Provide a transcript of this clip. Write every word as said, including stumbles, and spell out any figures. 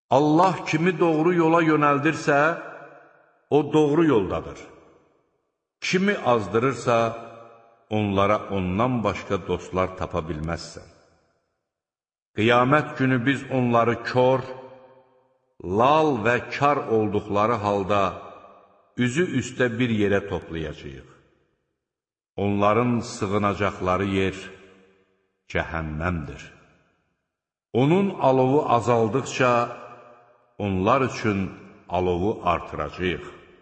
Allah kimi doğru yola yönəldirsə, o doğru yoldadır. Kimi azdırırsa, onlara ondan başqa dostlar tapa bilməzsən. Qiyamət günü biz onları kör, lal və kar olduqları halda üzü üstə bir yerə toplayacağıq. Onların sığınacaqları yer cəhənnəmdir. Onun alovu azaldıqca, onlar üçün alovu artıracağıq.